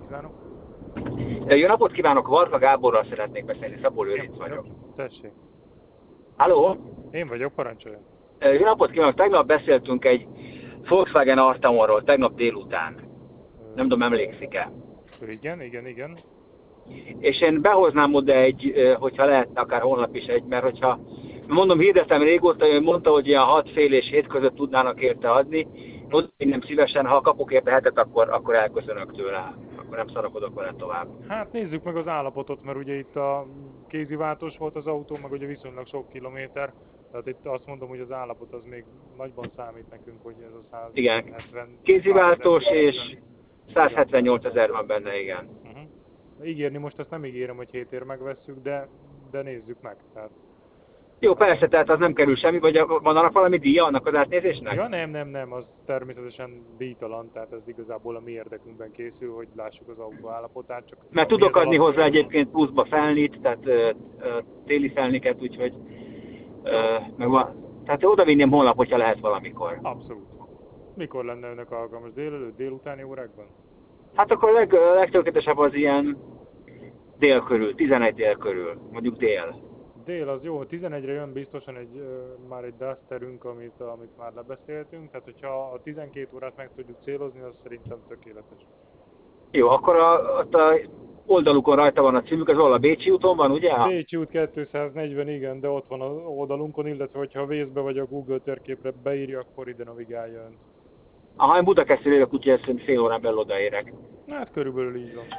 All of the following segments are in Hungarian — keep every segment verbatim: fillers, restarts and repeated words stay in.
kívánok! Jó napot kívánok, Varga Gáborral szeretnék beszélni, Szabó Lőrinc Én vagyok. vagyok. Tessék. Halló? Én vagyok, parancsoljon. Jó napot kívánok, tegnap beszéltünk egy Volkswagen Arteonról, tegnap délután. Nem tudom, emlékszik-e? Igen, igen, igen. És én behoznám oda egy, hogyha lehetne akár holnap is egy, mert hogyha, mondom, hirdettem régóta, ő mondta, hogy ilyen hat fél és hét között tudnának érte adni. Oda nem szívesen, ha kapok érte hetet, akkor, akkor elköszönök tőle. Akkor nem szarakodok vele tovább. Hát nézzük meg az állapotot, mert ugye itt a kéziváltós volt az autó, meg ugye viszonylag sok kilométer. Tehát itt azt mondom, hogy az állapot az még nagyban számít nekünk, hogy ez a száz hetven. Igen, kéziváltós és száz hetvennyolc ezer van benne, igen. Uh-huh. Ígérni most ezt nem ígérem, hogy hét ér megvesszük, de, de nézzük meg. Tehát... Jó, persze, tehát az nem kerül semmi, vagy van annak valami díja annak az átnézésnek? Ja, nem, nem, nem, az természetesen díjtalan, tehát ez igazából a mi érdekünkben készül, hogy lássuk az autó állapotát. Csak mert tudok adni hozzá egyébként pluszba felnit, tehát ö, ö, téli felniket, úgyhogy ö, meg van. Tehát oda vinném holnap, hogyha lehet valamikor. Abszolút. Mikor lenne önök alkalmas? Délelőtt, délutáni órákban? Hát akkor a leg, legtökéletesebb az ilyen dél körül, tizenegy dél körül, mondjuk dél. Dél az jó, tizenegyre jön biztosan egy, már egy Dusterünk, amit, amit már lebeszéltünk, tehát hogyha a tizenkét órát meg tudjuk célozni, az szerintem tökéletes. Jó, akkor a, a oldalukon rajta van a címük, az a Bécsi úton van, ugye? Bécsi út kétszáznegyven, igen, de ott van az oldalunkon, illetve hogyha a Waze-be vagy a Google térképre beírja, akkor ide navigálja önt. Aha, én Budakeszről jövök, úgyhogy ezt fél órán belül odaérek. Hát körülbelül így van.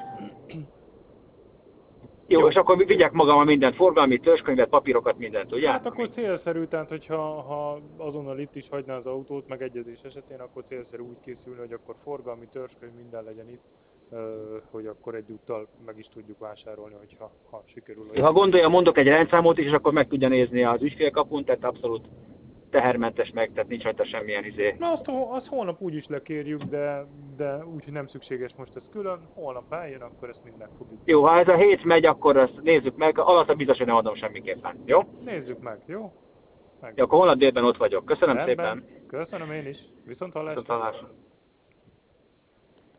Jó, Jó, és akkor vigyek magammal mindent, forgalmi, törzskönyvet, papírokat, mindent, ugye? Hát akkor célszerű, tehát hogyha ha azonnal itt is hagyná az autót, meg egyezés esetén, akkor célszerű úgy készülni, hogy akkor forgalmi, törzskönyv, minden legyen itt, hogy akkor egyúttal meg is tudjuk vásárolni, hogyha ha sikerül. Jó, ha gondolja, mondok egy rendszámot is, és akkor meg tudja nézni az ügyfélkapun, tehát abszolút tehermentes meg, tehát nincs rajta semmilyen izé. Na azt, azt holnap úgy is lekérjük, de, de úgy, hogy nem szükséges most ez külön. Holnap eljön, akkor ezt mind meg fogjuk. Jó, ha ez a hét megy, akkor ezt nézzük meg, alatt a biztos, hogy nem adom semmiképpen, jó? Nézzük meg, jó? Meg. Jó, akkor holnap délben ott vagyok. Köszönöm Rendben. szépen. Köszönöm én is. Viszont hallásra. Viszont hallásra.